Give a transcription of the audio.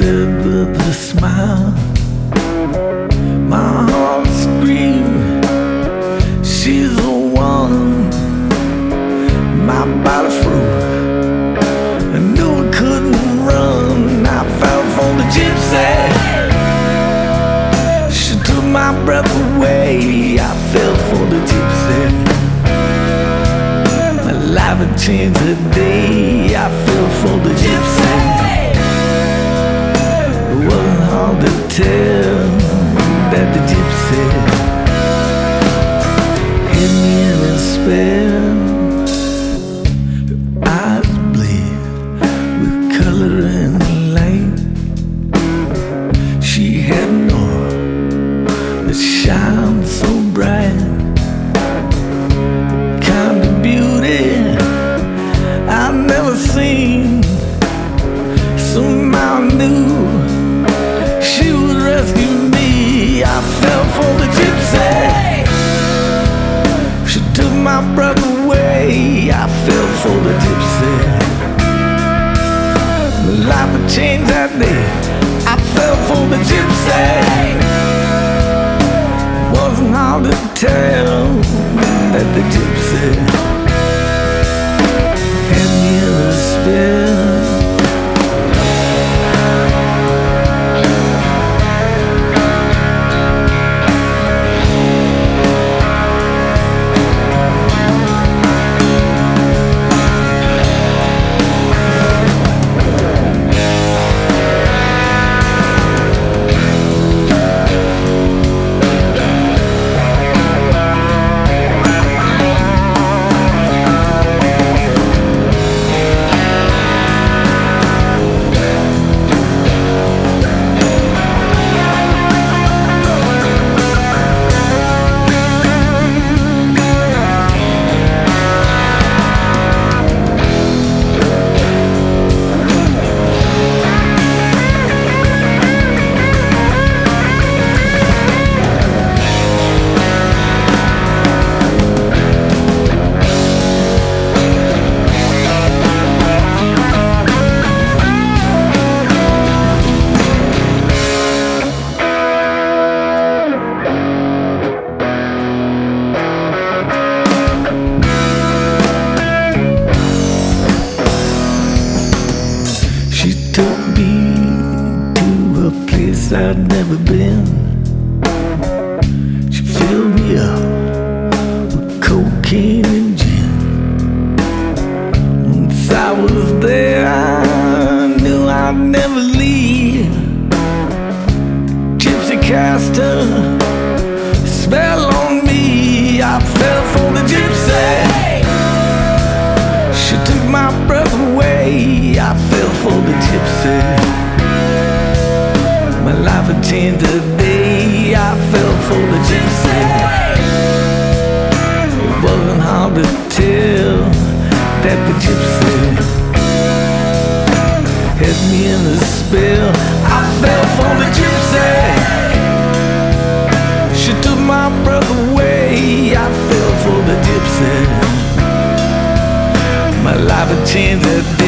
her with a smile. My heart screamed, she's the one. My body froze, I knew I couldn't run. I fell for the gypsy, she took my breath away. I fell for the gypsy, my life had changed today. I fell for the gypsy, it wasn't hard to tell that the gypsy hid me in a spell. Her eyes bleed with color and light. She had an aura that shines so bright, kind of beauty I've never seen. Somehow I knew she would rescue me. I fell for the gypsy, she took my breath away. I fell for the gypsy, my life had changed that day. I fell for the gypsy, wasn't hard to tell that the gypsy had me in a spell. She took me to a place I'd never been. She filled me up with cocaine and gin. Once I was there, I knew I'd never leave. Gypsy cast her spell on me. I fell for the gypsy, she took my breath away. I fell for the gypsy, my life had changed today. I fell for the gypsy, it wasn't hard to tell that the gypsy had me in a spell. I fell for the gypsy, she took my breath away. I fell for the gypsy, my life had changed that day.